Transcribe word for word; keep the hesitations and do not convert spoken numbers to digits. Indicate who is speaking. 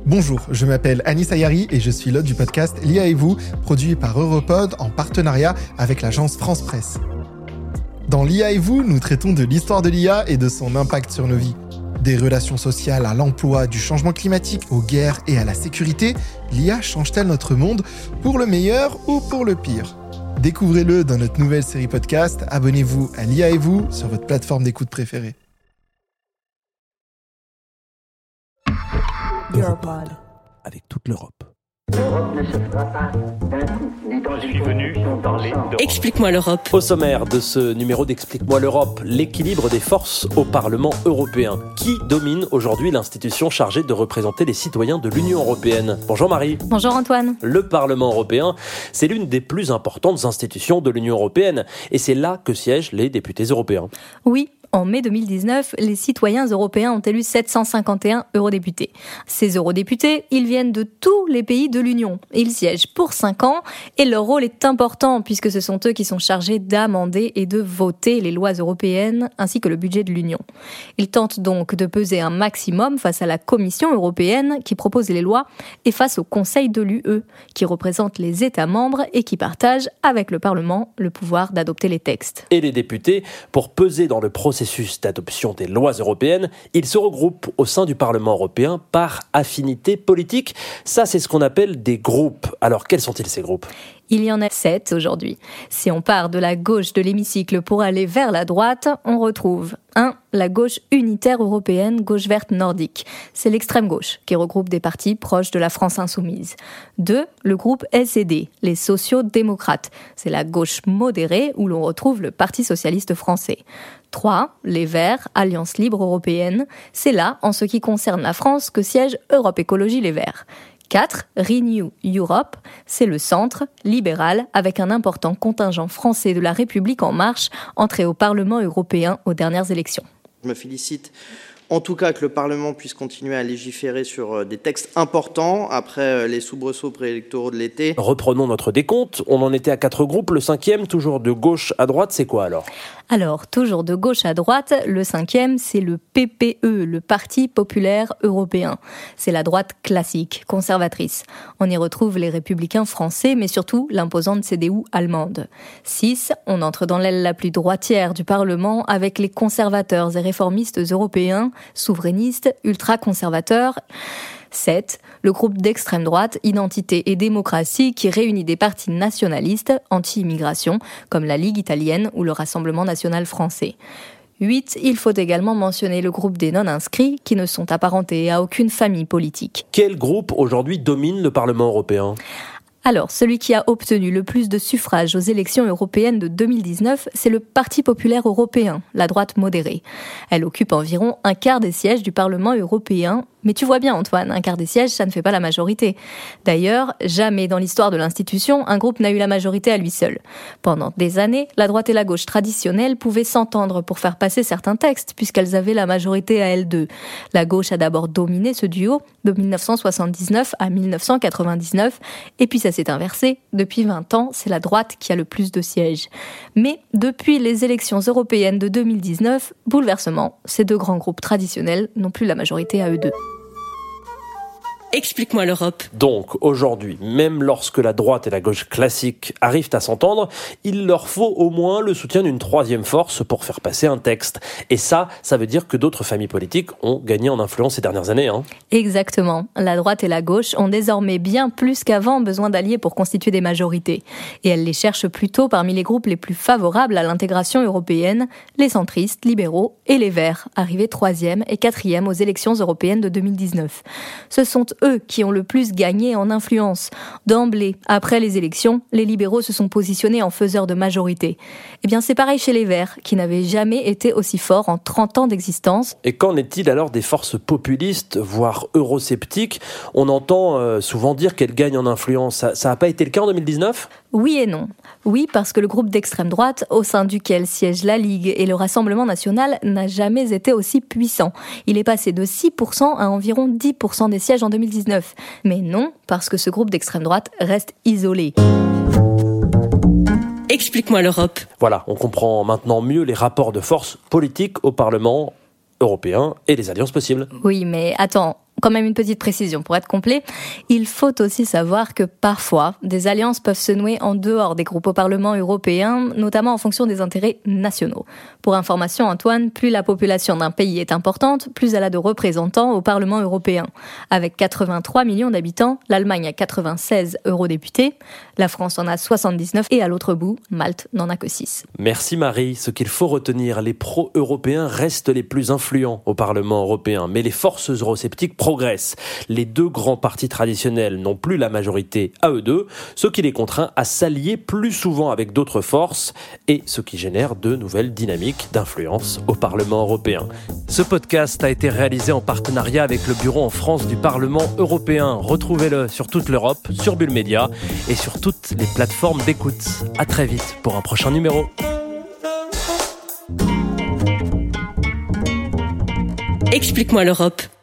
Speaker 1: Bonjour, je m'appelle Anis Ayari et je suis l'hôte du podcast L'I A et vous, produit par Europod en partenariat avec l'agence France Presse. Dans L'I A et vous, nous traitons de l'histoire de l'I A et de son impact sur nos vies. Des relations sociales à l'emploi, du changement climatique aux guerres et à la sécurité, l'I A change-t-elle notre monde pour le meilleur ou pour le pire ? Découvrez-le dans notre nouvelle série podcast. Abonnez-vous à L'I A et vous sur votre plateforme d'écoute préférée.
Speaker 2: Europod. Avec toute l'Europe.
Speaker 3: L'Europe ne se fera pas d'un coup, ni dans
Speaker 4: Je
Speaker 3: une
Speaker 4: suis venu
Speaker 3: convention
Speaker 4: parler
Speaker 3: d'ensemble.
Speaker 4: d'Europe.
Speaker 5: Explique-moi l'Europe.
Speaker 2: Au sommaire de ce numéro d'Explique-moi l'Europe, l'équilibre des forces au Parlement européen. Qui domine aujourd'hui l'institution chargée de représenter les citoyens de l'Union européenne ? Bonjour Marie.
Speaker 5: Bonjour Antoine.
Speaker 2: Le Parlement européen, c'est l'une des plus importantes institutions de l'Union européenne. Et c'est là que siègent les députés européens.
Speaker 5: Oui. En mai deux mille dix-neuf, les citoyens européens ont élu sept cent cinquante et un eurodéputés. Ces eurodéputés, ils viennent de tous les pays de l'Union. Ils siègent pour cinq ans et leur rôle est important puisque ce sont eux qui sont chargés d'amender et de voter les lois européennes ainsi que le budget de l'Union. Ils tentent donc de peser un maximum face à la Commission européenne qui propose les lois et face au Conseil de l'U E qui représente les États membres et qui partage avec le Parlement le pouvoir d'adopter les textes.
Speaker 2: Et les députés, pour peser dans le processus d'adoption des lois européennes, ils se regroupent au sein du Parlement européen par affinité politique. Ça, c'est ce qu'on appelle des groupes. Alors, quels sont-ils ces groupes ?
Speaker 5: Il y en a sept aujourd'hui. Si on part de la gauche de l'hémicycle pour aller vers la droite, on retrouve un. La gauche unitaire européenne, gauche verte nordique. C'est l'extrême gauche qui regroupe des partis proches de la France insoumise. deux. Le groupe S et D, les sociaux-démocrates. C'est la gauche modérée où l'on retrouve le Parti socialiste français. trois. Les Verts, Alliance libre européenne. C'est là, en ce qui concerne la France, que siège Europe Écologie Les Verts. quatre. Renew Europe, c'est le centre, libéral, avec un important contingent français de la République en marche, entré au Parlement européen aux dernières élections.
Speaker 6: Je me félicite en tout cas que le Parlement puisse continuer à légiférer sur des textes importants après les soubresauts préélectoraux de l'été.
Speaker 2: Reprenons notre décompte, on en était à quatre groupes, le cinquième, toujours de gauche à droite, c'est quoi alors ?
Speaker 5: Alors, toujours de gauche à droite, le cinquième, c'est le P P E, le Parti populaire européen. C'est la droite classique, conservatrice. On y retrouve les républicains français, mais surtout l'imposante C D U allemande. six. On entre dans l'aile la plus droitière du Parlement avec les conservateurs et réformistes européens, souverainistes, ultra-conservateurs. sept. Le groupe d'extrême droite, Identité et démocratie, qui réunit des partis nationalistes, anti-immigration, comme la Ligue italienne ou le Rassemblement national français. huit. Il faut également mentionner le groupe des non-inscrits, qui ne sont apparentés à aucune famille politique.
Speaker 2: Quel groupe aujourd'hui domine le Parlement européen ?
Speaker 5: Alors, celui qui a obtenu le plus de suffrages aux élections européennes de deux mille dix-neuf, c'est le Parti populaire européen, la droite modérée. Elle occupe environ un quart des sièges du Parlement européen. Mais tu vois bien, Antoine, un quart des sièges, ça ne fait pas la majorité. D'ailleurs, jamais dans l'histoire de l'institution, un groupe n'a eu la majorité à lui seul. Pendant des années, la droite et la gauche traditionnelles pouvaient s'entendre pour faire passer certains textes, puisqu'elles avaient la majorité à elles deux. La gauche a d'abord dominé ce duo, de dix-neuf cent soixante-dix-neuf à dix-neuf cent quatre-vingt-dix-neuf, et puis ça s'est inversé. Depuis vingt ans, c'est la droite qui a le plus de sièges. Mais depuis les élections européennes de deux mille dix-neuf, bouleversement, ces deux grands groupes traditionnels n'ont plus la majorité à eux deux.
Speaker 4: Explique-moi l'Europe.
Speaker 2: Donc, aujourd'hui, même lorsque la droite et la gauche classique arrivent à s'entendre, il leur faut au moins le soutien d'une troisième force pour faire passer un texte. Et ça, ça veut dire que d'autres familles politiques ont gagné en influence ces dernières années. Hein.
Speaker 5: Exactement. La droite et la gauche ont désormais bien plus qu'avant besoin d'alliés pour constituer des majorités. Et elles les cherchent plutôt parmi les groupes les plus favorables à l'intégration européenne, les centristes, libéraux et les Verts, arrivés troisième et quatrième aux élections européennes de deux mille dix-neuf. Ce sont eux qui ont le plus gagné en influence. D'emblée, après les élections, les libéraux se sont positionnés en faiseurs de majorité. Eh bien, c'est pareil chez les Verts, qui n'avaient jamais été aussi forts en trente ans d'existence.
Speaker 2: Et qu'en est-il alors des forces populistes, voire eurosceptiques ? On entend euh, souvent dire qu'elles gagnent en influence. Ça n'a pas été le cas en deux mille dix-neuf ?
Speaker 5: Oui et non. Oui, parce que le groupe d'extrême droite, au sein duquel siège la Ligue et le Rassemblement national, n'a jamais été aussi puissant. Il est passé de six pour cent à environ dix pour cent des sièges en deux mille dix-neuf. Mais non, parce que ce groupe d'extrême droite reste isolé.
Speaker 4: Explique-moi l'Europe.
Speaker 2: Voilà, on comprend maintenant mieux les rapports de force politiques au Parlement européen et les alliances possibles.
Speaker 5: Oui, mais attends, Quand même une petite précision, pour être complet, il faut aussi savoir que parfois, des alliances peuvent se nouer en dehors des groupes au Parlement européen, notamment en fonction des intérêts nationaux. Pour information, Antoine, plus la population d'un pays est importante, plus elle a de représentants au Parlement européen. Avec quatre-vingt-trois millions d'habitants, l'Allemagne a quatre-vingt-seize eurodéputés, la France en a soixante-dix-neuf et à l'autre bout, Malte n'en a que six.
Speaker 2: Merci Marie. Ce qu'il faut retenir, les pro-européens restent les plus influents au Parlement européen, mais les forces eurosceptiques progressent. Les deux grands partis traditionnels n'ont plus la majorité à eux deux, ce qui les contraint à s'allier plus souvent avec d'autres forces et ce qui génère de nouvelles dynamiques d'influence au Parlement européen. Ce podcast a été réalisé en partenariat avec le bureau en France du Parlement européen. Retrouvez-le sur toute l'Europe, sur Bulle Média et sur toutes les plateformes d'écoute. À très vite pour un prochain numéro.
Speaker 4: Explique-moi l'Europe.